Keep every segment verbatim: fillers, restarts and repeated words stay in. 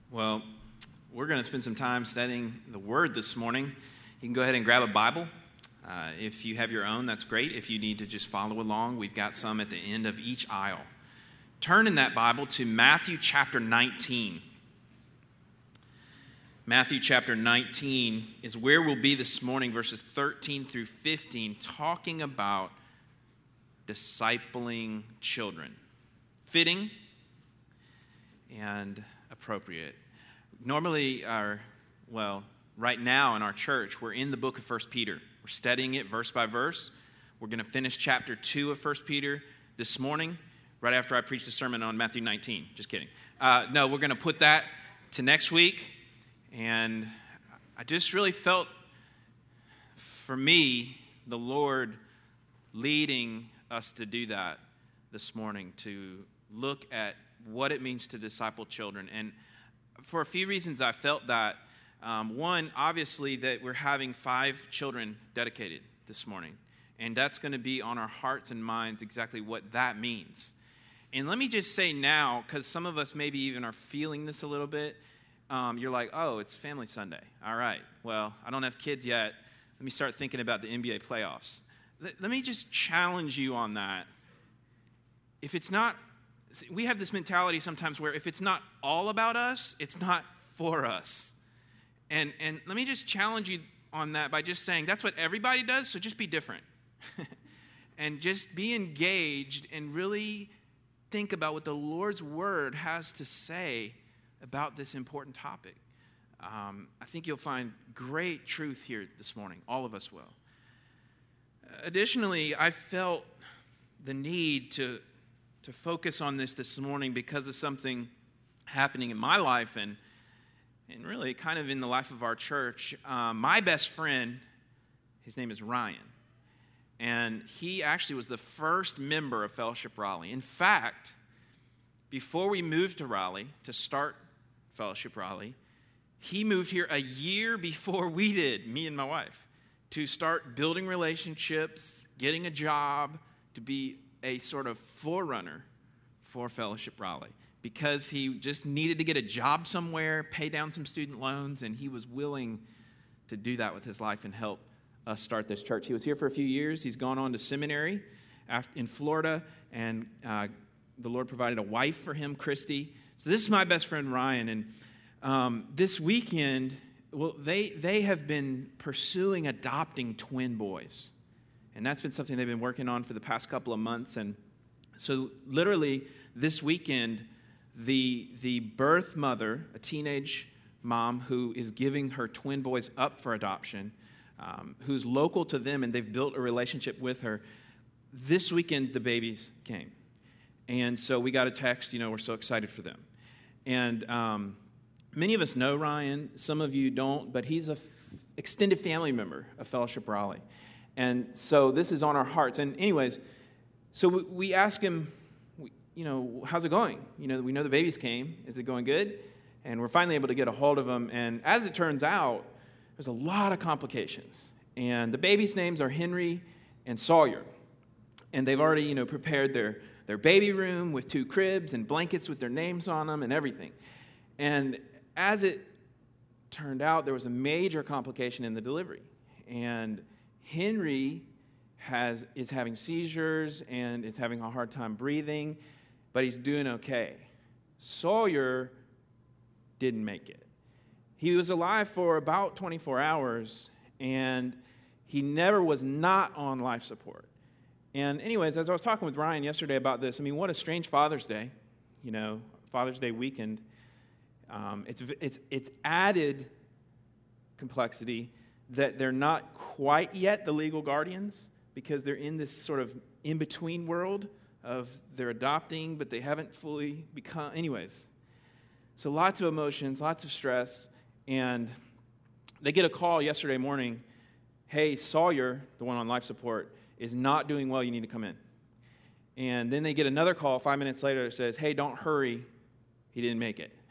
Well, we're going to spend some time studying the Word this morning. You can go ahead and grab a Bible. Uh, if you have your own, that's great. If you need to just follow along, we've got some at the end of each aisle. Turn in that Bible to Matthew chapter nineteen. Matthew chapter nineteen is where we'll be this morning, verses thirteen through fifteen, talking about discipling children. Fitting and appropriate. Normally, our, well, right now in our church, we're in the book of First Peter. We're studying it verse by verse. We're going to finish chapter two of First Peter this morning, right after I preach the sermon on Matthew nineteen. Just kidding. Uh, no, we're going to put that to next week. And I just really felt, for me, the Lord leading us to do that this morning, to look at what it means to disciple children. And for a few reasons, I felt that. Um, one, obviously, that we're having five children dedicated this morning. And that's going to be on our hearts and minds exactly what that means. And let me just say now, because some of us maybe even are feeling this a little bit, um, you're like, oh, it's Family Sunday. All right, well, I don't have kids yet. Let me start thinking about the N B A playoffs. Let, let me just challenge you on that. If it's not, we have this mentality sometimes where if it's not all about us, it's not for us. And and let me just challenge you on that by just saying that's what everybody does, so just be different. And just be engaged and really think about what the Lord's Word has to say about this important topic. Um, I think you'll find great truth here this morning. All of us will. Additionally, I felt the need to to focus on this this morning because of something happening in my life and and really kind of in the life of our church. Um, my best friend, his name is Ryan, and he actually was the first member of Fellowship Raleigh. In fact, before we moved to Raleigh to start Fellowship Raleigh, he moved here a year before we did, me and my wife, to start building relationships, getting a job, to be a sort of forerunner for Fellowship Raleigh, because he just needed to get a job somewhere, pay down some student loans, and he was willing to do that with his life and help us start this church. He was here for a few years. He's gone on to seminary in Florida, and uh, the Lord provided a wife for him, Christy. So this is my best friend, Ryan, and um, this weekend, well, they they have been pursuing adopting twin boys. And that's been something they've been working on for the past couple of months. And so literally this weekend, the the birth mother, a teenage mom who is giving her twin boys up for adoption, um, who's local to them, and they've built a relationship with her, this weekend the babies came. And so we got a text, you know, we're so excited for them. And um, many of us know Ryan. Some of you don't, but he's an f- extended family member of Fellowship Raleigh. And so this is on our hearts. And anyways, so we, we ask him, you know, how's it going? You know, we know the babies came. Is it going good? And we're finally able to get a hold of him. And as it turns out, there's a lot of complications. And the babies' names are Henry and Sawyer. And they've already, you know, prepared their, their baby room with two cribs and blankets with their names on them and everything. And as it turned out, there was a major complication in the delivery. And Henry has is having seizures and is having a hard time breathing, but he's doing okay. Sawyer didn't make it. He was alive for about twenty-four hours, and he never was not on life support. And anyways, as I was talking with Ryan yesterday about this, I mean, what a strange Father's Day, you know, Father's Day weekend. Um, it's it's it's added complexity that they're not quite yet the legal guardians, because they're in this sort of in-between world of they're adopting, but they haven't fully become. Anyways, so lots of emotions, lots of stress, and they get a call yesterday morning, hey, Sawyer, the one on life support, is not doing well, you need to come in. And then they get another call five minutes later that says, hey, don't hurry, he didn't make it.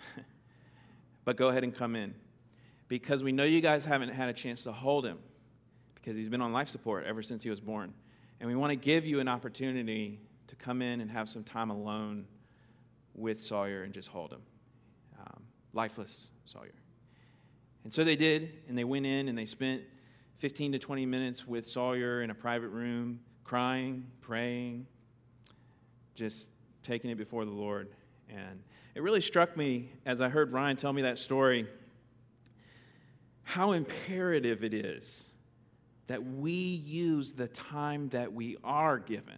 But go ahead and come in, because we know you guys haven't had a chance to hold him, because he's been on life support ever since he was born. And we want to give you an opportunity to come in and have some time alone with Sawyer and just hold him. Um, lifeless Sawyer. And so they did, and they went in and they spent fifteen to twenty minutes with Sawyer in a private room, crying, praying, just taking it before the Lord. And it really struck me as I heard Ryan tell me that story, how imperative it is that we use the time that we are given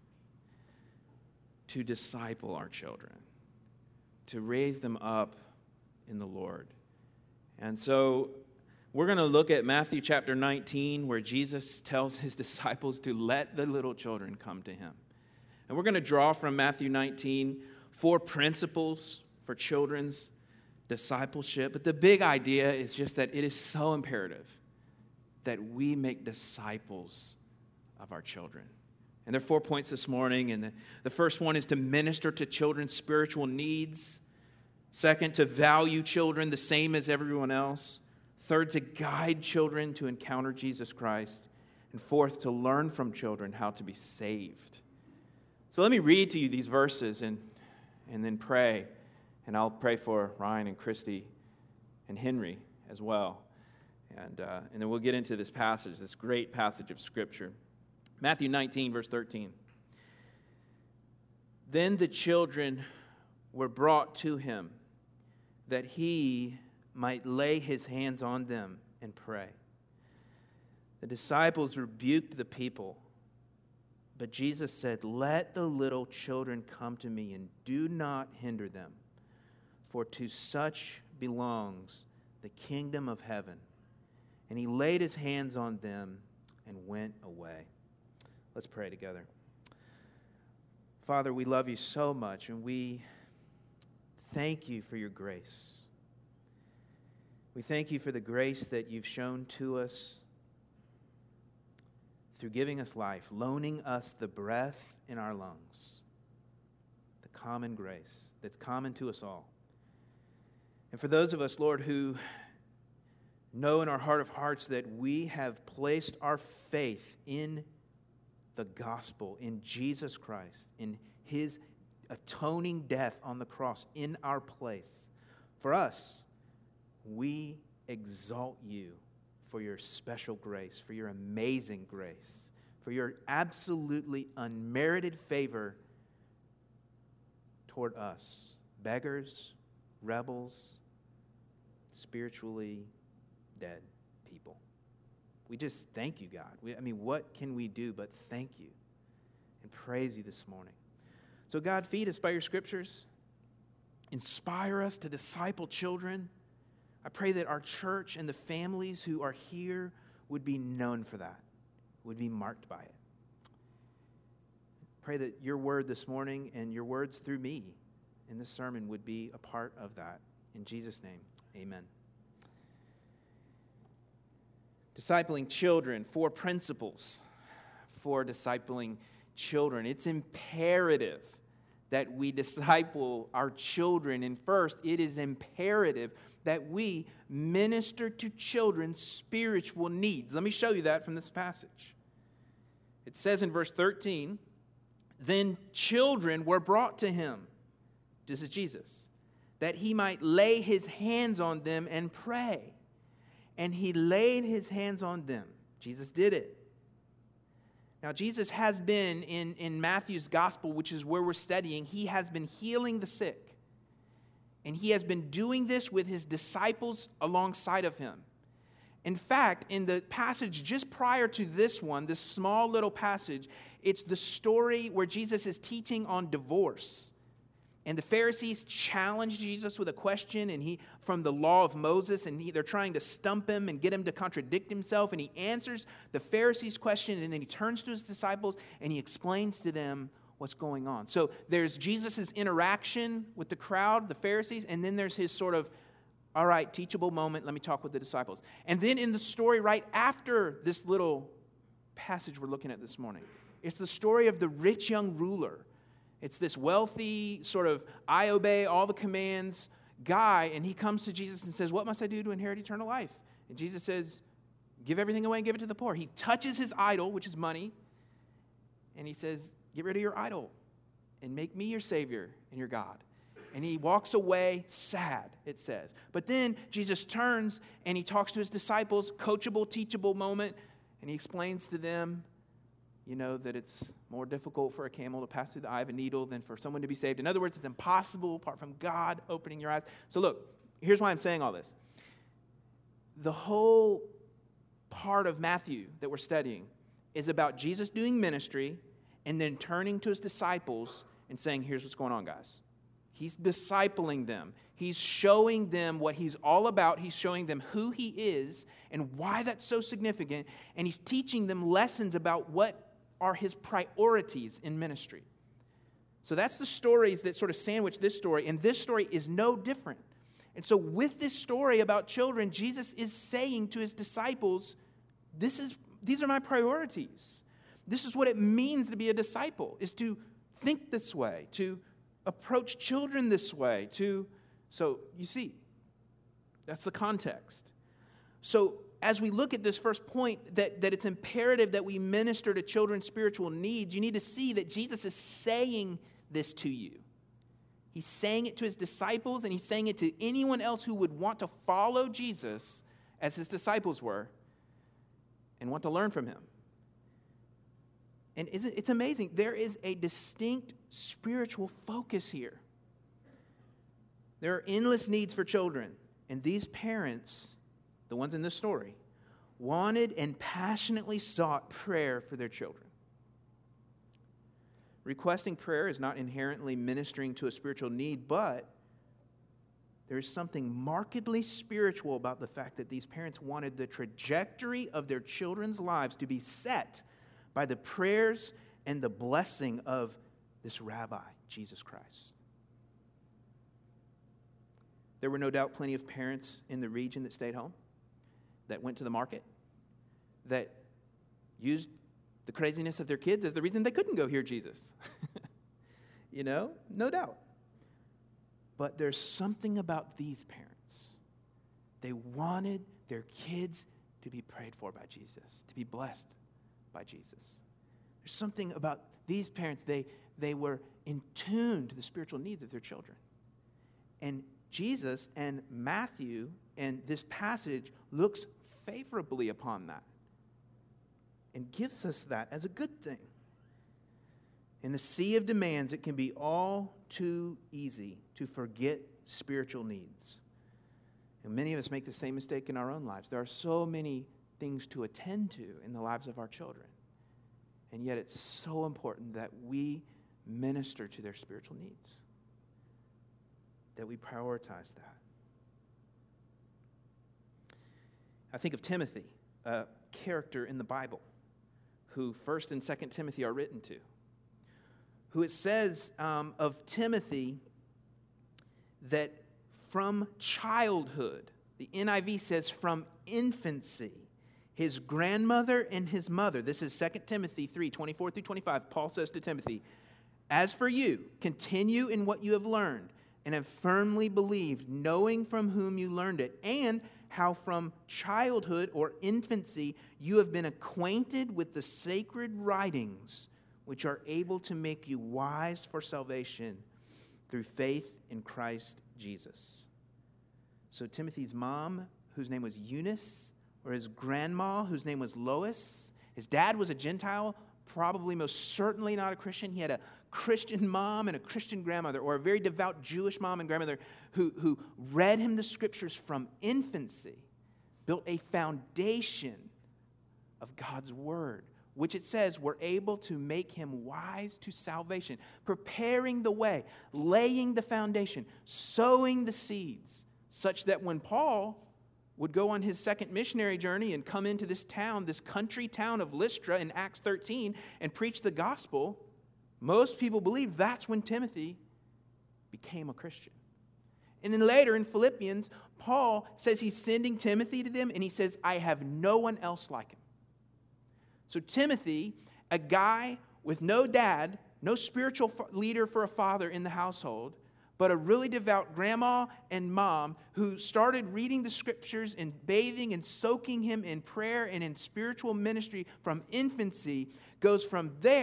to disciple our children, to raise them up in the Lord. And so we're going to look at Matthew chapter nineteen, where Jesus tells his disciples to let the little children come to him. And we're going to draw from Matthew nineteen four principles for children's discipleship. But the big idea is just that it is so imperative that we make disciples of our children. And there are four points this morning. And the, the first one is to minister to children's spiritual needs. Second, to value children the same as everyone else. Third, to guide children to encounter Jesus Christ. And fourth, to learn from children how to be saved. So let me read to you these verses and, and then pray. And I'll pray for Ryan and Christy and Henry as well. And, uh, and then we'll get into this passage, this great passage of Scripture. Matthew nineteen, verse thirteen. Then the children were brought to him, that he might lay his hands on them and pray. The disciples rebuked the people, but Jesus said, "Let the little children come to me, and do not hinder them, for to such belongs the kingdom of heaven." And he laid his hands on them and went away. Let's pray together. Father, we love you so much, and we thank you for your grace. We thank you for the grace that you've shown to us through giving us life, loaning us the breath in our lungs, the common grace that's common to us all. And for those of us, Lord, who know in our heart of hearts that we have placed our faith in the gospel, in Jesus Christ, in his atoning death on the cross in our place. For us, we exalt you for your special grace, for your amazing grace, for your absolutely unmerited favor toward us, beggars, rebels, spiritually dead people. We just thank you, God. We, I mean, what can we do but thank you and praise you this morning? So, God, feed us by your scriptures. Inspire us to disciple children. I pray that our church and the families who are here would be known for that, would be marked by it. Pray that your word this morning and your words through me in this sermon would be a part of that. In Jesus' name, amen. Discipling children, four principles for discipling children. It's imperative that we disciple our children. And first, it is imperative that we minister to children's spiritual needs. Let me show you that from this passage. It says in verse thirteen, "Then children were brought to him," this is Jesus, "that he might lay his hands on them and pray. And he laid his hands on them." Jesus did it. Now, Jesus has been in, in Matthew's gospel, which is where we're studying, he has been healing the sick. And he has been doing this with his disciples alongside of him. In fact, in the passage just prior to this one, this small little passage, it's the story where Jesus is teaching on divorce. And the Pharisees challenge Jesus with a question, and he from the law of Moses, and he, they're trying to stump him and get him to contradict himself. And he answers the Pharisees' question, and then he turns to his disciples and he explains to them what's going on. So there's Jesus' interaction with the crowd, the Pharisees, and then there's his sort of, all right, teachable moment, let me talk with the disciples. And then in the story right after this little passage we're looking at this morning, it's the story of the rich young ruler. It's this wealthy, sort of, I obey all the commands guy, and he comes to Jesus and says, "What must I do to inherit eternal life?" And Jesus says, "Give everything away and give it to the poor." He touches his idol, which is money, and he says, "Get rid of your idol and make me your Savior and your God." And he walks away sad, it says. But then Jesus turns and he talks to his disciples, coachable, teachable moment, and he explains to them, you know, that it's more difficult for a camel to pass through the eye of a needle than for someone to be saved. In other words, it's impossible apart from God opening your eyes. So look, here's why I'm saying all this. The whole part of Matthew that we're studying is about Jesus doing ministry and then turning to his disciples and saying, here's what's going on, guys. He's discipling them. He's showing them what he's all about. He's showing them who he is and why that's so significant. And he's teaching them lessons about what are his priorities in ministry. So that's the stories that sort of sandwich this story. And this story is no different. And so with this story about children, Jesus is saying to his disciples, this is, these are my priorities. This is what it means to be a disciple, is to think this way, to approach children this way, to, so you see, that's the context. So as we look at this first point, that, that it's imperative that we minister to children's spiritual needs, you need to see that Jesus is saying this to you. He's saying it to his disciples, and he's saying it to anyone else who would want to follow Jesus as his disciples were and want to learn from him. And it's amazing. There is a distinct spiritual focus here. There are endless needs for children. And these parents, the ones in this story, wanted and passionately sought prayer for their children. Requesting prayer is not inherently ministering to a spiritual need, but there is something markedly spiritual about the fact that these parents wanted the trajectory of their children's lives to be set by the prayers and the blessing of this rabbi, Jesus Christ. There were no doubt plenty of parents in the region that stayed home, that went to the market, that used the craziness of their kids as the reason they couldn't go hear Jesus. You know, no doubt. But there's something about these parents. They wanted their kids to be prayed for by Jesus, to be blessed by Jesus. There's something about these parents, they, they were in tune to the spiritual needs of their children. And Jesus and Matthew and this passage looks favorably upon that and gives us that as a good thing. In the sea of demands, it can be all too easy to forget spiritual needs. And many of us make the same mistake in our own lives. There are so many things to attend to in the lives of our children. And yet it's so important that we minister to their spiritual needs, that we prioritize that. I think of Timothy, a character in the Bible, who First and Second Timothy are written to, who it says um, of Timothy that from childhood, the N I V says from infancy, his grandmother and his mother, this is Second Timothy three, twenty-four through twenty-five, Paul says to Timothy, as for you, continue in what you have learned and have firmly believed, knowing from whom you learned it, and how from childhood or infancy you have been acquainted with the sacred writings, which are able to make you wise for salvation through faith in Christ Jesus. So Timothy's mom, whose name was Eunice, or his grandma, whose name was Lois. His dad was a Gentile, probably most certainly not a Christian. He had a Christian mom and a Christian grandmother, or a very devout Jewish mom and grandmother who, who read him the scriptures from infancy, built a foundation of God's word, which it says were able to make him wise to salvation, preparing the way, laying the foundation, sowing the seeds, such that when Paul would go on his second missionary journey and come into this town, this country town of Lystra in Acts thirteen, and preach the gospel, most people believe that's when Timothy became a Christian. And then later in Philippians, Paul says he's sending Timothy to them, and he says, I have no one else like him. So Timothy, a guy with no dad, no spiritual leader for a father in the household, but a really devout grandma and mom who started reading the scriptures and bathing and soaking him in prayer and in spiritual ministry from infancy, goes from there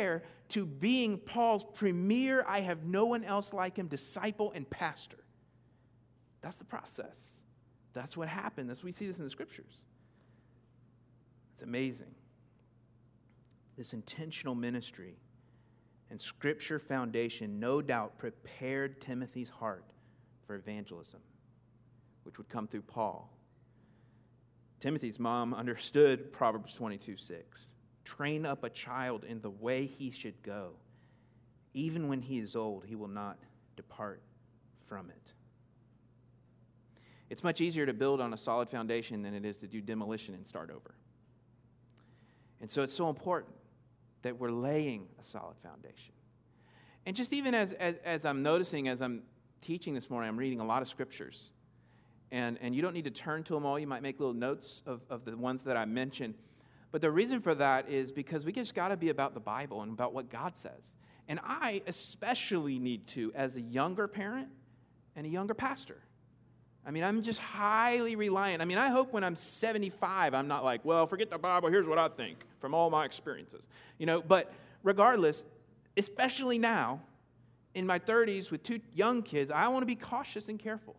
to being Paul's premier, I have no one else like him, disciple and pastor. That's the process. That's what happened. That's we see this in the scriptures. It's amazing. This intentional ministry and scripture foundation no doubt prepared Timothy's heart for evangelism, which would come through Paul. Timothy's mom understood Proverbs twenty-two six. Train up a child in the way he should go. Even when he is old, he will not depart from it. It's much easier to build on a solid foundation than it is to do demolition and start over. And so it's so important that we're laying a solid foundation. And just even as, as, as I'm noticing, as I'm teaching this morning, I'm reading a lot of scriptures. And, and you don't need to turn to them all. You might make little notes of, of the ones that I mentioned. But the reason for that is because we just got to be about the Bible and about what God says. And I especially need to, as a younger parent and a younger pastor. I mean, I'm just highly reliant. I mean, I hope when I'm seventy-five, I'm not like, well, forget the Bible, here's what I think from all my experiences. You know, but regardless, especially now, in my thirties with two young kids, I want to be cautious and careful.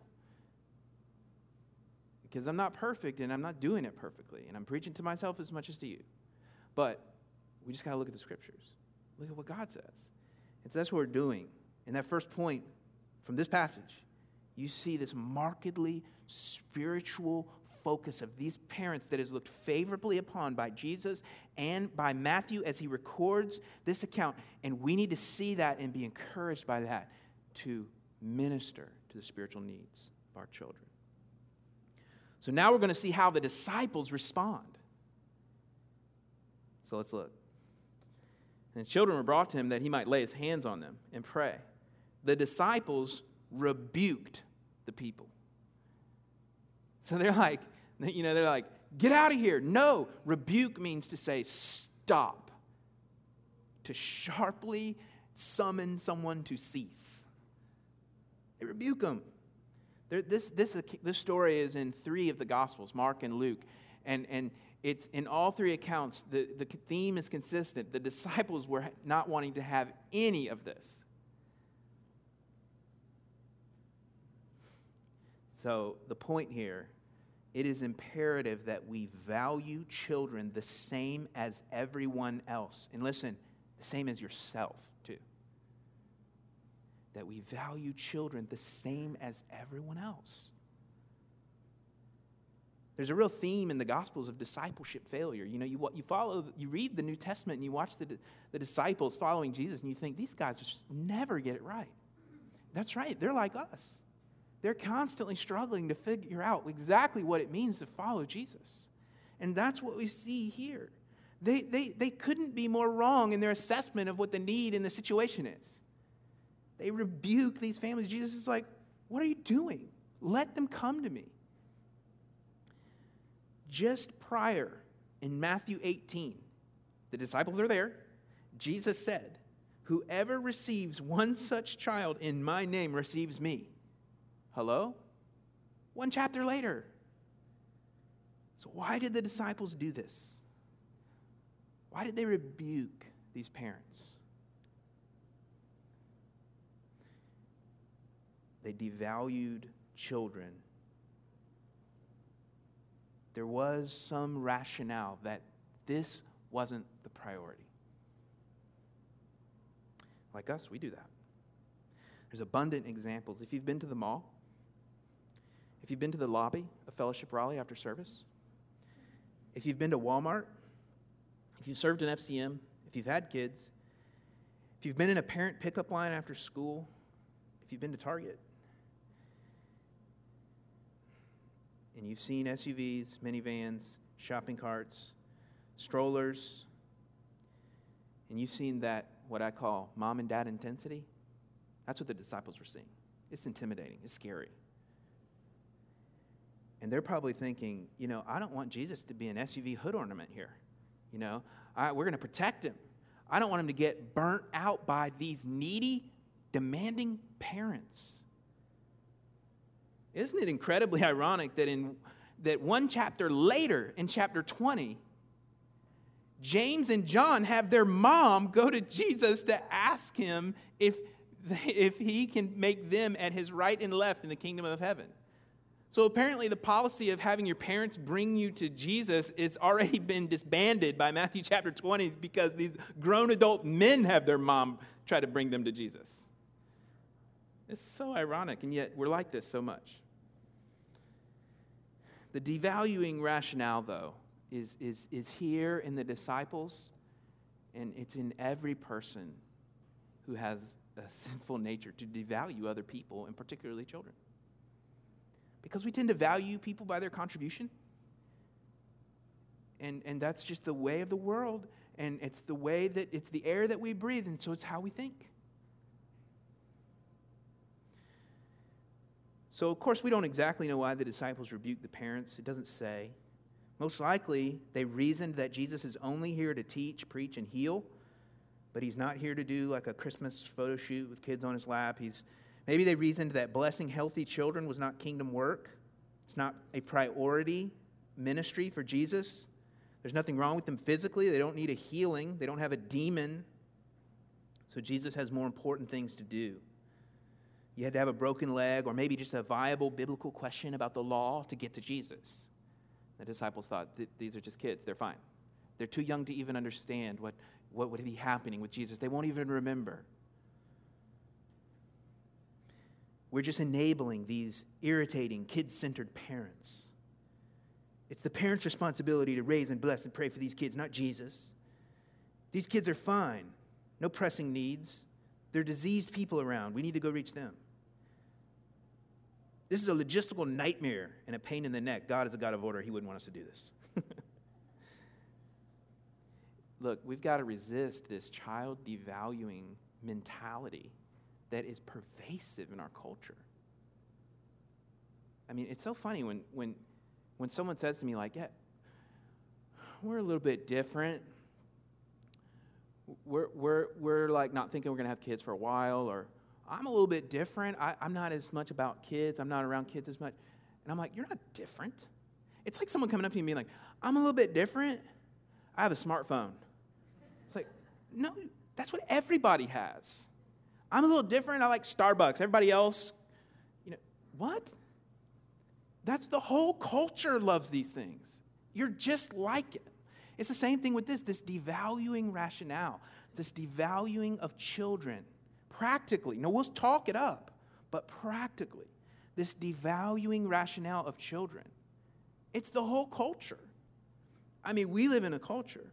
Because I'm not perfect and I'm not doing it perfectly. And I'm preaching to myself as much as to you. But we just got to look at the scriptures. Look at what God says. And so that's what we're doing. In that first point from this passage, you see this markedly spiritual focus of these parents that is looked favorably upon by Jesus and by Matthew as he records this account. And we need to see that and be encouraged by that to minister to the spiritual needs of our children. So now we're going to see how the disciples respond. So let's look. And the children were brought to him that he might lay his hands on them and pray. The disciples rebuked the people. So they're like, you know, they're like, get out of here. No, rebuke means to say stop. To sharply summon someone to cease. They rebuke them. This, this, this story is in three of the Gospels, Mark and Luke. And, and it's in all three accounts, the, the theme is consistent. The disciples were not wanting to have any of this. So the point here, it is imperative that we value children the same as everyone else. And listen, the same as yourself, too. That we value children the same as everyone else. There's a real theme in the Gospels of discipleship failure. You know, you you follow, you read the New Testament and you watch the, the disciples following Jesus and you think, these guys just never get it right. That's right, they're like us. They're constantly struggling to figure out exactly what it means to follow Jesus. And that's what we see here. They, they, they couldn't be more wrong in their assessment of what the need in the situation is. They rebuke these families. Jesus is like, what are you doing? Let them come to me. Just prior in Matthew eighteen, the disciples are there. Jesus said, whoever receives one such child in my name receives me. Hello? One chapter later. So why did the disciples do this? Why did they rebuke these parents? They devalued children. There was some rationale that this wasn't the priority. Like us, we do that. There's abundant examples. If you've been to the mall, if you've been to the lobby of Fellowship Raleigh after service, if you've been to Walmart, if you've served in F C M, if you've had kids, if you've been in a parent pickup line after school, if you've been to Target, and you've seen S U Vs, minivans, shopping carts, strollers, and you've seen that, what I call mom and dad intensity, that's what the disciples were seeing. It's intimidating. It's scary. And they're probably thinking, you know, I don't want Jesus to be an S U V hood ornament here. You know, I, we're going to protect him. I don't want him to get burnt out by these needy, demanding parents. Isn't it incredibly ironic that in that one chapter later, in chapter twenty, James and John have their mom go to Jesus to ask him if, if he can make them at his right and left in the kingdom of heaven. So apparently the policy of having your parents bring you to Jesus has already been disbanded by Matthew chapter twenty because these grown adult men have their mom try to bring them to Jesus. It's so ironic, and yet we're like this so much. The devaluing rationale, though, is, is, is here in the disciples, and it's in every person who has a sinful nature to devalue other people, and particularly children. Because we tend to value people by their contribution. And, and that's just the way of the world. And it's the way that, it's the air that we breathe. And so it's how we think. So, of course, we don't exactly know why the disciples rebuked the parents. It doesn't say. Most likely, they reasoned that Jesus is only here to teach, preach, and heal. But he's not here to do like a Christmas photo shoot with kids on his lap. He's Maybe they reasoned that blessing healthy children was not kingdom work. It's not a priority ministry for Jesus. There's nothing wrong with them physically. They don't need a healing. They don't have a demon. So Jesus has more important things to do. You had to have a broken leg or maybe just a viable biblical question about the law to get to Jesus. The disciples thought, these are just kids. They're fine. They're too young to even understand what, what would be happening with Jesus. They won't even remember. We're just enabling these irritating, kid-centered parents. It's the parents' responsibility to raise and bless and pray for these kids, not Jesus. These kids are fine. No pressing needs. There are diseased people around. We need to go reach them. This is a logistical nightmare and a pain in the neck. God is a God of order. He wouldn't want us to do this. Look, we've got to resist this child devaluing mentality that is pervasive in our culture. I mean, it's so funny when when when someone says to me like, yeah, we're a little bit different. We're we're we're like not thinking we're gonna have kids for a while, or I'm a little bit different. I, I'm not as much about kids. I'm not around kids as much. And I'm like, you're not different. It's like someone coming up to me and being like, I'm a little bit different. I have a smartphone. It's like, no, that's what everybody has. I'm a little different. I like Starbucks. Everybody else, you know, what? That's the whole culture loves these things. You're just like it. It's the same thing with this, this devaluing rationale, this devaluing of children. Practically, no, we'll talk it up, but practically, this devaluing rationale of children. It's the whole culture. I mean, we live in a culture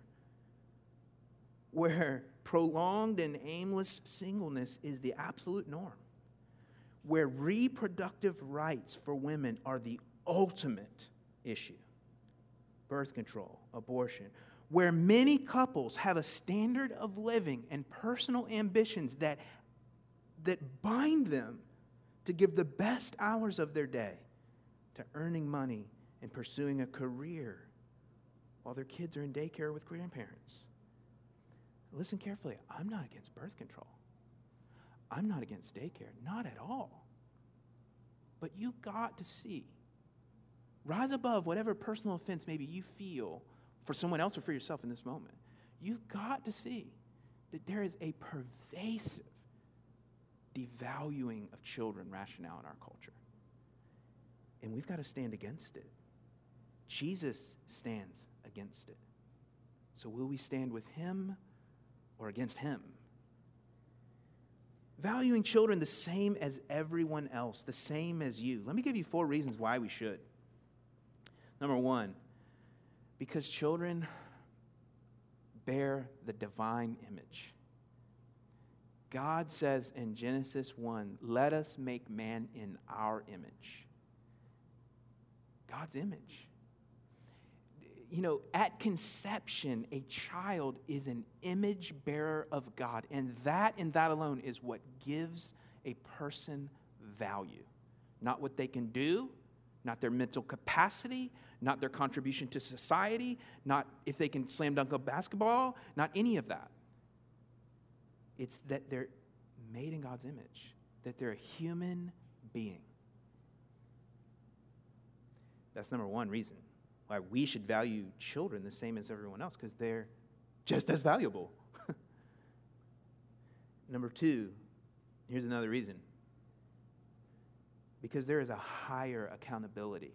where prolonged and aimless singleness is the absolute norm, where reproductive rights for women are the ultimate issue. Birth control, abortion, where many couples have a standard of living and personal ambitions that, that bind them to give the best hours of their day to earning money and pursuing a career while their kids are in daycare with grandparents. Listen carefully. I'm not against birth control. I'm not against daycare. Not at all. But you've got to see. Rise above whatever personal offense maybe you feel for someone else or for yourself in this moment. You've got to see that there is a pervasive devaluing of children rationale in our culture. And we've got to stand against it. Jesus stands against it. So will we stand with him or against him? Valuing children the same as everyone else, the same as you. Let me give you four reasons why we should. Number one, because children bear the divine image. God says in Genesis one, let us make man in our image. God's image. You know, at conception, a child is an image bearer of God. And that and that alone is what gives a person value. Not what they can do, not their mental capacity, not their contribution to society, not if they can slam dunk a basketball, not any of that. It's that they're made in God's image, that they're a human being. That's number one reason why we should value children the same as everyone else, because they're just as valuable. Number two, here's another reason. Because there is a higher accountability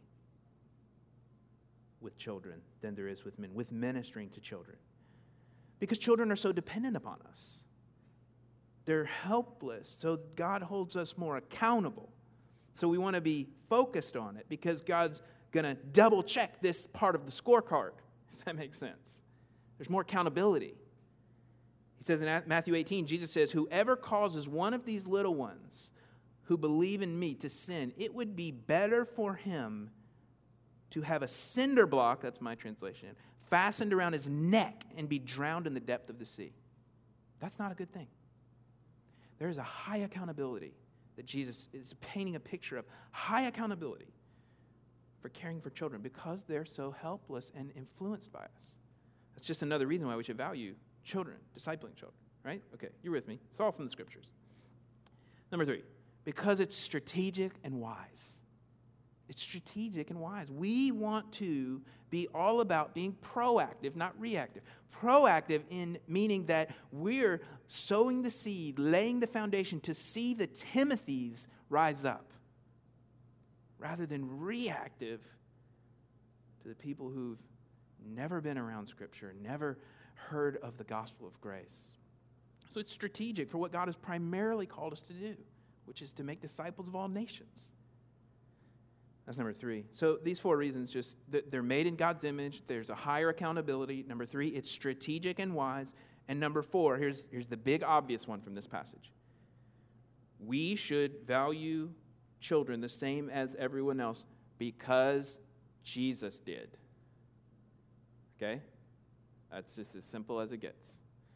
with children than there is with men, with ministering to children. Because children are so dependent upon us. They're helpless, so God holds us more accountable. So we want to be focused on it because God's going to double check this part of the scorecard, if that makes sense. There's more accountability. He says in Matthew eighteen, Jesus says, whoever causes one of these little ones who believe in me to sin, it would be better for him to have a cinder block, that's my translation, fastened around his neck and be drowned in the depth of the sea. That's not a good thing. There is a high accountability that Jesus is painting a picture of. High accountability for caring for children because they're so helpless and influenced by us. That's just another reason why we should value children, discipling children, right? Okay, you're with me. It's all from the scriptures. Number three, because it's strategic and wise. It's strategic and wise. We want to be all about being proactive, not reactive. Proactive in meaning that we're sowing the seed, laying the foundation to see the Timothys rise up, rather than reactive to the people who've never been around Scripture, never heard of the gospel of grace. So it's strategic for what God has primarily called us to do, which is to make disciples of all nations. That's number three. So these four reasons, just they're made in God's image. There's a higher accountability. Number three, it's strategic and wise. And number four, here's, here's the big obvious one from this passage. We should value children the same as everyone else because Jesus did. Okay? That's just as simple as it gets.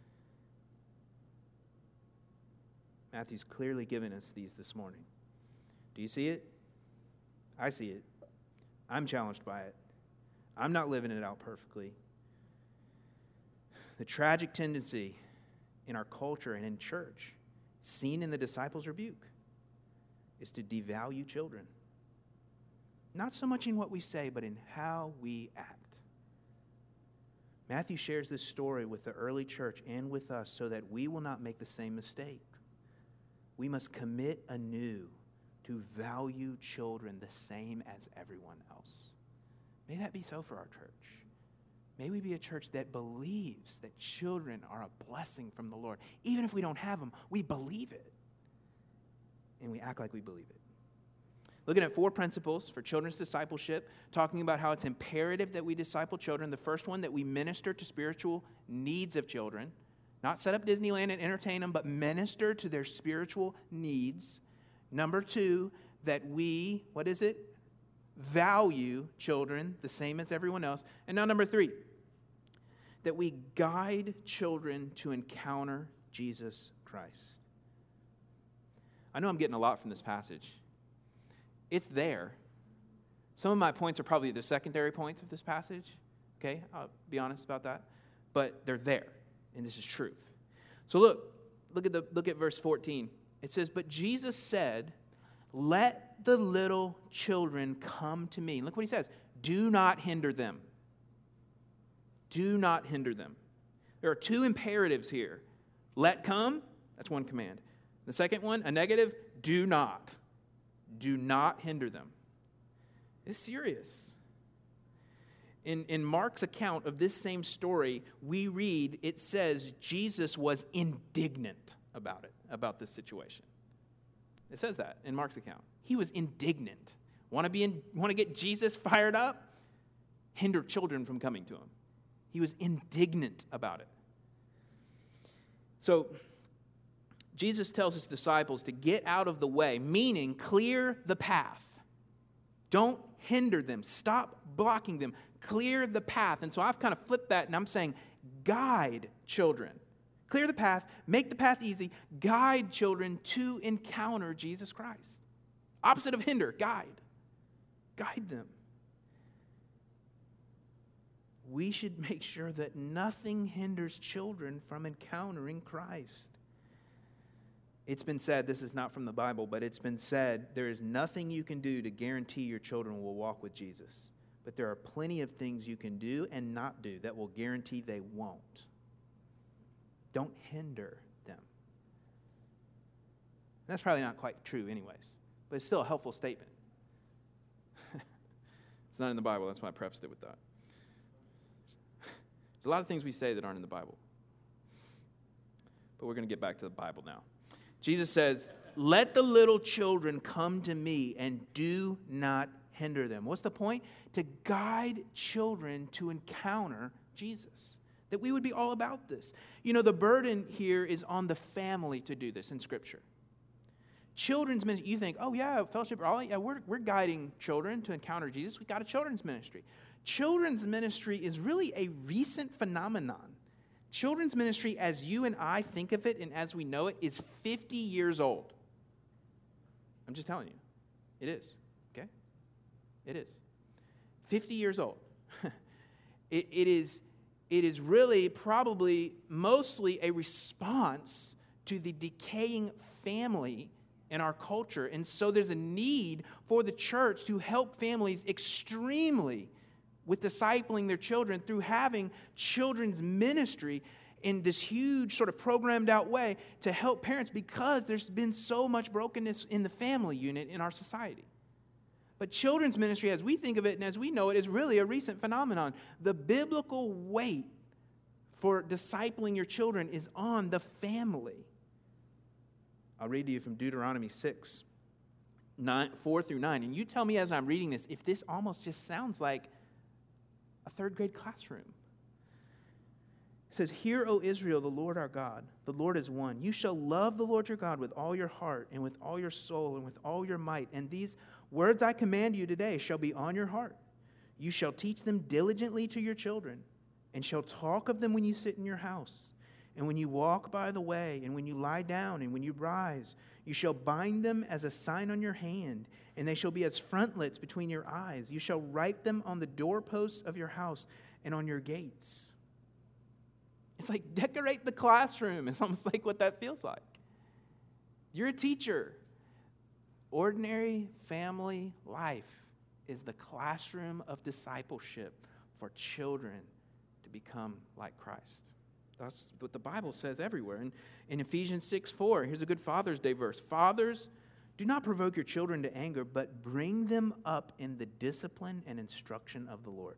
Matthew's clearly given us these this morning. Do you see it? I see it. I'm challenged by it. I'm not living it out perfectly. The tragic tendency in our culture and in church, seen in the disciples' rebuke, is to devalue children. Not so much in what we say, but in how we act. Matthew shares this story with the early church and with us so that we will not make the same mistake. We must commit anew to value children the same as everyone else. May that be so for our church. May we be a church that believes that children are a blessing from the Lord. Even if we don't have them, we believe it. And we act like we believe it. Looking at four principles for children's discipleship, talking about how it's imperative that we disciple children. The first one, that we minister to spiritual needs of children. Not set up Disneyland and entertain them, but minister to their spiritual needs. Number two, that we, what is it? Value children the same as everyone else. And now number three, that we guide children to encounter Jesus Christ. I know I'm getting a lot from this passage. It's there. Some of my points are probably the secondary points of this passage. Okay, I'll be honest about that. But they're there, and this is truth. So look, look at the look at verse fourteen. It says, but Jesus said, let the little children come to me. And look what he says. Do not hinder them. Do not hinder them. There are two imperatives here. Let come, that's one command. The second one, a negative, do not. Do not hinder them. It's serious. In, in Mark's account of this same story, we read, it says Jesus was indignant about it, about this situation. It says that in Mark's account. He was indignant. Want to be in, want to get Jesus fired up? Hinder children from coming to him. He was indignant about it. So, Jesus tells his disciples to get out of the way, meaning clear the path. Don't hinder them. Stop blocking them. Clear the path. And so I've kind of flipped that and I'm saying, guide children. Clear the path, make the path easy, guide children to encounter Jesus Christ. Opposite of hinder, guide. Guide them. We should make sure that nothing hinders children from encountering Christ. It's been said, this is not from the Bible, but it's been said, there is nothing you can do to guarantee your children will walk with Jesus. But there are plenty of things you can do and not do that will guarantee they won't. Don't hinder them. That's probably not quite true anyways, but it's still a helpful statement. It's not in the Bible, that's why I prefaced it with that. There's a lot of things we say that aren't in the Bible. But we're going to get back to the Bible now. Jesus says, let the little children come to me and do not hinder them. What's the point? To guide children to encounter Jesus. That we would be all about this. You know, the burden here is on the family to do this in Scripture. Children's ministry, you think, oh yeah, fellowship, oh yeah, we're, we're guiding children to encounter Jesus. We got a children's ministry. Children's ministry is really a recent phenomenon. Children's ministry, as you and I think of it and as we know it, is fifty years old. I'm just telling you. It is, okay? It is. fifty years old. it, it is, it is really probably mostly a response to the decaying family in our culture. And so there's a need for the church to help families extremely with discipling their children through having children's ministry in this huge sort of programmed out way to help parents, because there's been so much brokenness in the family unit in our society. But children's ministry, as we think of it and as we know it, is really a recent phenomenon. The biblical weight for discipling your children is on the family. I'll read to you from Deuteronomy six, nine, four through nine. And you tell me as I'm reading this if this almost just sounds like a third grade classroom. It says, hear, O Israel, the Lord our God, the Lord is one. You shall love the Lord your God with all your heart and with all your soul and with all your might. And these words I command you today shall be on your heart. You shall teach them diligently to your children, and shall talk of them when you sit in your house, and when you walk by the way, and when you lie down, and when you rise. You shall bind them as a sign on your hand, and they shall be as frontlets between your eyes. You shall write them on the doorposts of your house and on your gates. It's like decorate the classroom. It's almost like what that feels like. You're a teacher. Ordinary family life is the classroom of discipleship for children to become like Christ. That's what the Bible says everywhere. And in Ephesians six four, here's a good Father's Day verse. Fathers, do not provoke your children to anger, but bring them up in the discipline and instruction of the Lord.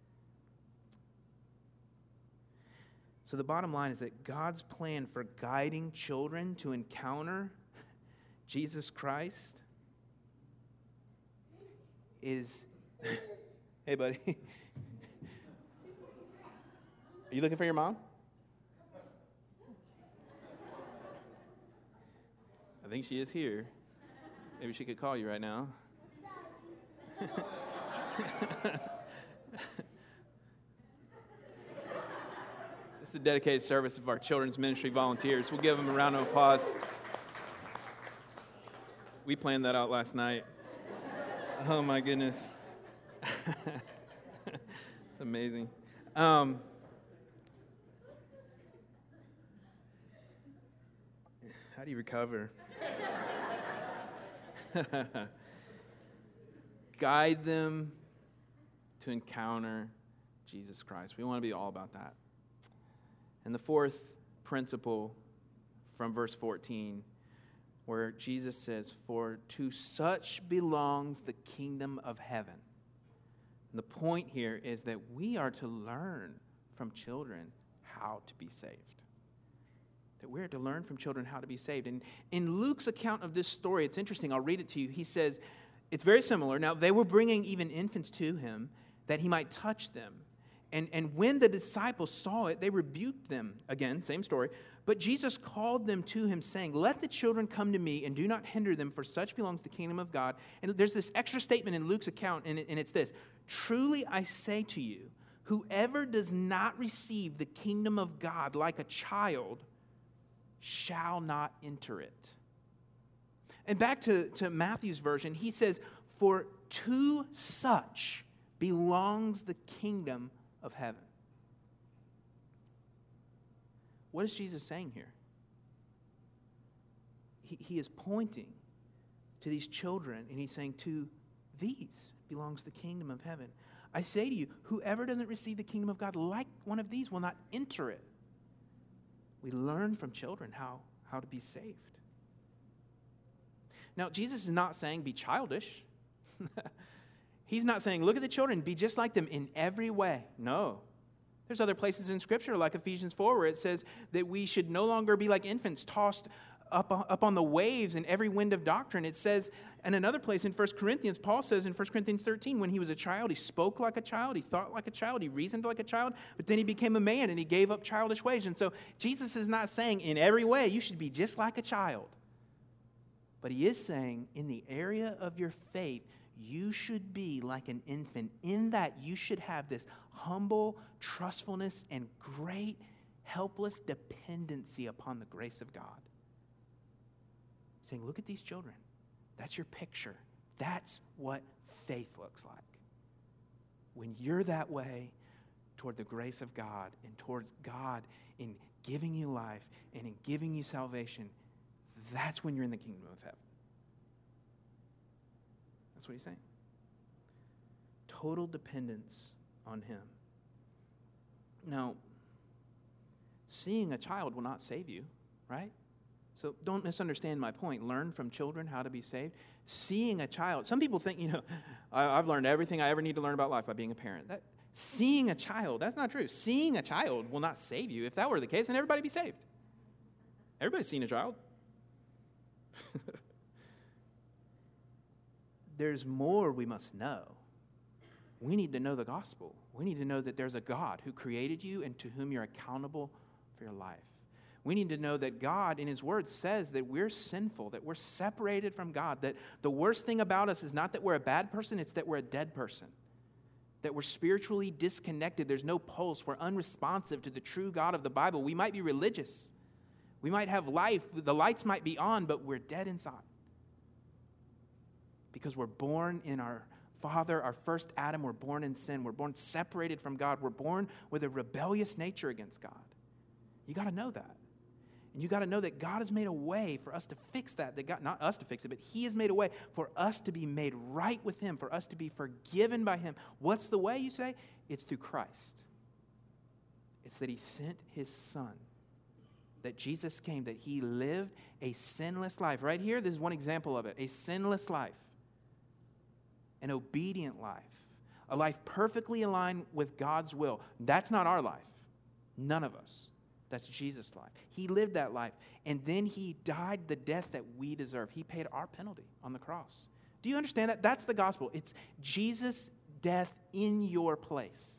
So the bottom line is that God's plan for guiding children to encounter Jesus Christ is... Hey, buddy. Are you looking for your mom? I think she is here. Maybe she could call you right now. It's the dedicated service of our children's ministry volunteers. We'll give them a round of applause. We planned that out last night. Oh, my goodness. It's amazing. Um, how do you recover? Guide them to encounter Jesus Christ. We want to be all about that. And the fourth principle from verse fourteen, where Jesus says, for to such belongs the kingdom of heaven. And the point here is that we are to learn from children how to be saved. That we're to learn from children how to be saved. And in Luke's account of this story, it's interesting. I'll read it to you. He says, it's very similar. Now, they were bringing even infants to him that he might touch them. And, and when the disciples saw it, they rebuked them. Again, same story. But Jesus called them to him, saying, let the children come to me, and do not hinder them, for such belongs the kingdom of God. And there's this extra statement in Luke's account, and, it, and it's this. Truly I say to you, whoever does not receive the kingdom of God like a child shall not enter it. And back to, to Matthew's version, he says, for to such belongs the kingdom of heaven. What is Jesus saying here? He, he is pointing to these children, and he's saying, to these belongs the kingdom of heaven. I say to you, whoever doesn't receive the kingdom of God like one of these will not enter it. We learn from children how, how to be saved. Now, Jesus is not saying be childish. He's not saying, look at the children, be just like them in every way. No. There's other places in Scripture, like Ephesians four, where it says that we should no longer be like infants, tossed up, up on the waves in every wind of doctrine. It says, and another place in First Corinthians, Paul says in First Corinthians thirteen, when he was a child, he spoke like a child, he thought like a child, he reasoned like a child, but then he became a man and he gave up childish ways. And so Jesus is not saying in every way you should be just like a child. But he is saying in the area of your faith, you should be like an infant, in that you should have this humble trustfulness and great helpless dependency upon the grace of God. Saying, look at these children. That's your picture. That's what faith looks like. When you're that way toward the grace of God and towards God in giving you life and in giving you salvation, that's when you're in the kingdom of heaven. That's what he's saying. Total dependence on him. Now, seeing a child will not save you, right? So don't misunderstand my point. Learn from children how to be saved. Seeing a child, some people think, you know, I, I've learned everything I ever need to learn about life by being a parent. That, seeing a child, that's not true. Seeing a child will not save you. If that were the case, then everybody would be saved. Everybody's seen a child. There's more we must know. We need to know the gospel. We need to know that there's a God who created you and to whom you're accountable for your life. We need to know that God, in his word, says that we're sinful, that we're separated from God, that the worst thing about us is not that we're a bad person, it's that we're a dead person, that we're spiritually disconnected. There's no pulse. We're unresponsive to the true God of the Bible. We might be religious. We might have life. The lights might be on, but we're dead inside. Because we're born in our father, our first Adam, we're born in sin. We're born separated from God. We're born with a rebellious nature against God. You got to know that. And you got to know that God has made a way for us to fix that. That God, not us to fix it, but he has made a way for us to be made right with him, for us to be forgiven by him. What's the way, you say? It's through Christ. It's that he sent his son. That Jesus came, that he lived a sinless life. Right here, this is one example of it. A sinless life. An obedient life. A life perfectly aligned with God's will. That's not our life. None of us. That's Jesus' life. He lived that life. And then he died the death that we deserve. He paid our penalty on the cross. Do you understand that? That's the gospel. It's Jesus' death in your place.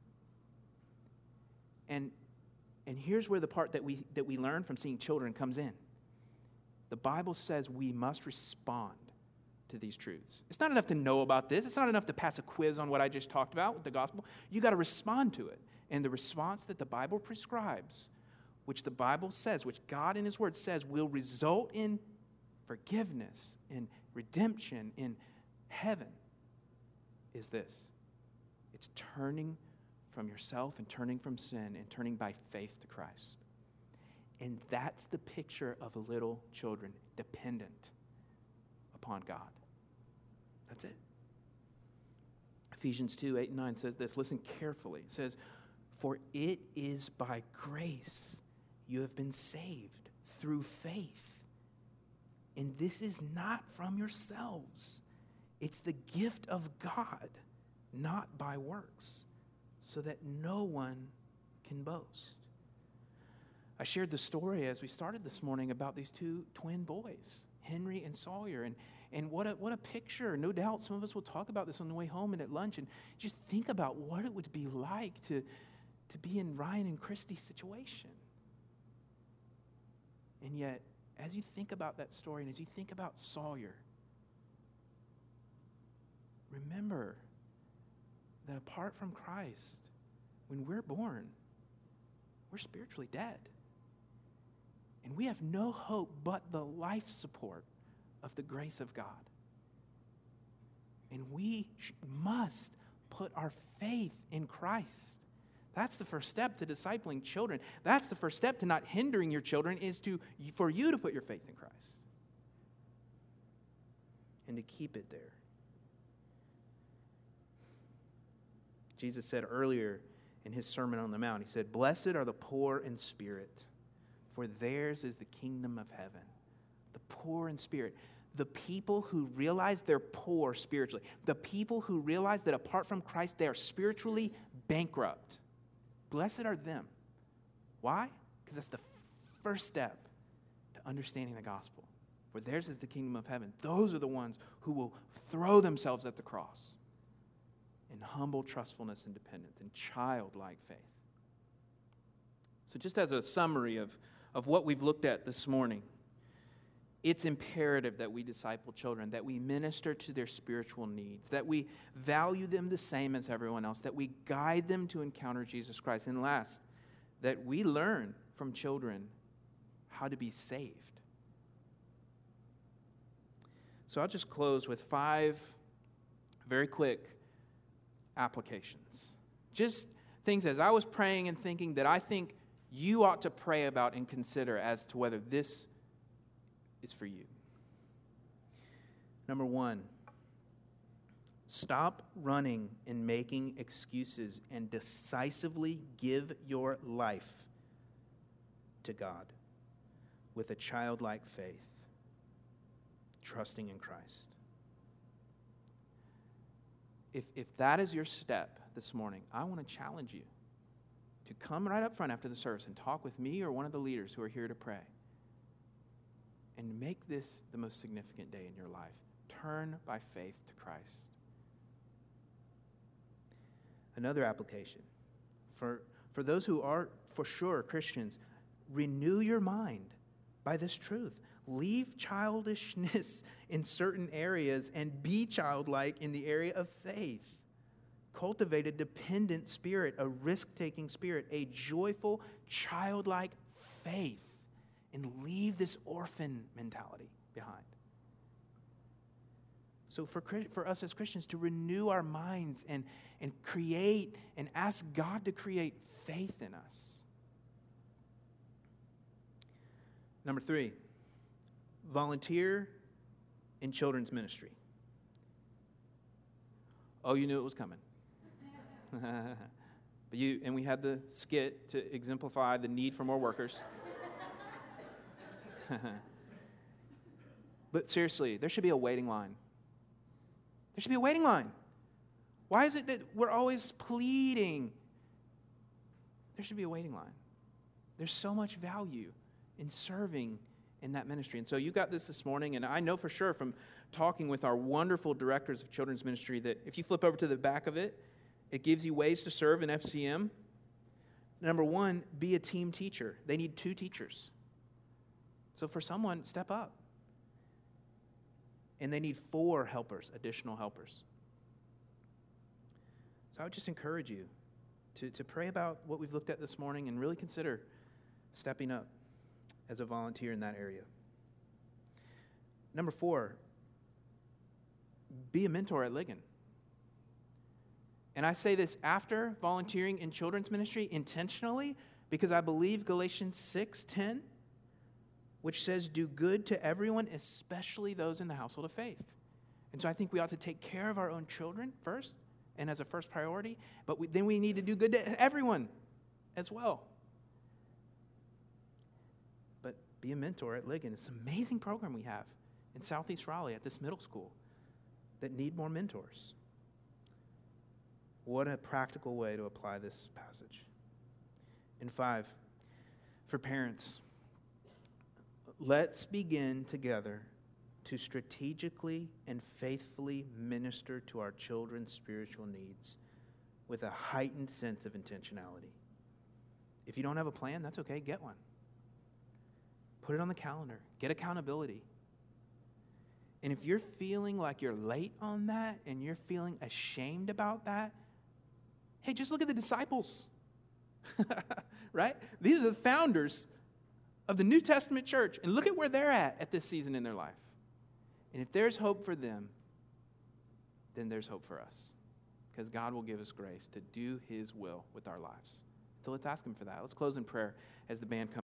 And, and here's where the part that we, that we learn from seeing children comes in. The Bible says we must respond to these truths. It's not enough to know about this. It's not enough to pass a quiz on what I just talked about with the gospel. You got to respond to it. And the response that the Bible prescribes, which the Bible says, which God in his word says, will result in forgiveness, in redemption, in heaven, is this. It's turning from yourself and turning from sin and turning by faith to Christ. And that's the picture of little children, dependent upon God. That's it. Ephesians two, eight and nine says this. Listen carefully. It says, for it is by grace you have been saved through faith. And this is not from yourselves. It's the gift of God, not by works, so that no one can boast. I shared the story as we started this morning about these two twin boys, Henry and Sawyer, and, and what a, what a picture. No doubt some of us will talk about this on the way home and at lunch, and just think about what it would be like to, to be in Ryan and Christy's situation. And yet, as you think about that story and as you think about Sawyer, remember that apart from Christ, when we're born, we're spiritually dead. And we have no hope but the life support of the grace of God. And we must put our faith in Christ. That's the first step to discipling children. That's the first step to not hindering your children, is to for you to put your faith in Christ. And to keep it there. Jesus said earlier in his Sermon on the Mount, he said, blessed are the poor in spirit, for theirs is the kingdom of heaven. The poor in spirit, the people who realize they're poor spiritually, the people who realize that apart from Christ they are spiritually bankrupt. Blessed are them. Why? Because that's the first step to understanding the gospel. For theirs is the kingdom of heaven. Those are the ones who will throw themselves at the cross in humble trustfulness and dependence and childlike faith. So just as a summary of, of what we've looked at this morning, it's imperative that we disciple children, that we minister to their spiritual needs, that we value them the same as everyone else, that we guide them to encounter Jesus Christ. And last, that we learn from children how to be saved. So I'll just close with five very quick applications. Just things as I was praying and thinking that I think you ought to pray about and consider as to whether this is for you. Number one, stop running and making excuses and decisively give your life to God with a childlike faith, trusting in Christ. If, if that is your step this morning, I want to challenge you to come right up front after the service and talk with me or one of the leaders who are here to pray. And make this the most significant day in your life. Turn by faith to Christ. Another application. For, for those who are for sure Christians, renew your mind by this truth. Leave childishness in certain areas and be childlike in the area of faith. Cultivate a dependent spirit, a risk-taking spirit, a joyful, childlike faith. And leave this orphan mentality behind. So for, for us as Christians to renew our minds and, and create and ask God to create faith in us. Number three, volunteer in children's ministry. Oh, you knew it was coming. But you and we had the skit to exemplify the need for more workers. But seriously, there should be a waiting line. There should be a waiting line. Why is it that we're always pleading? There should be a waiting line. There's so much value in serving in that ministry. And so you got this this morning, and I know for sure from talking with our wonderful directors of children's ministry that if you flip over to the back of it, it gives you ways to serve in F C M. Number one, be a team teacher. They need two teachers. So for someone, step up. And they need four helpers, additional helpers. So I would just encourage you to, to pray about what we've looked at this morning and really consider stepping up as a volunteer in that area. Number four, be a mentor at Ligon. And I say this after volunteering in children's ministry intentionally because I believe Galatians six ten, which says, do good to everyone, especially those in the household of faith. And so I think we ought to take care of our own children first and as a first priority, but we, then we need to do good to everyone as well. But be a mentor at Ligon. It's an amazing program we have in Southeast Raleigh at this middle school that need more mentors. What a practical way to apply this passage. And five, for parents, let's begin together to strategically and faithfully minister to our children's spiritual needs with a heightened sense of intentionality. If you don't have a plan, that's okay, get one. Put it on the calendar. Get accountability. And if you're feeling like you're late on that and you're feeling ashamed about that, hey, just look at the disciples. Right? These are the founders of the New Testament church, and look at where they're at at this season in their life. And if there's hope for them, then there's hope for us, because God will give us grace to do His will with our lives. So let's ask Him for that. Let's close in prayer as the band comes.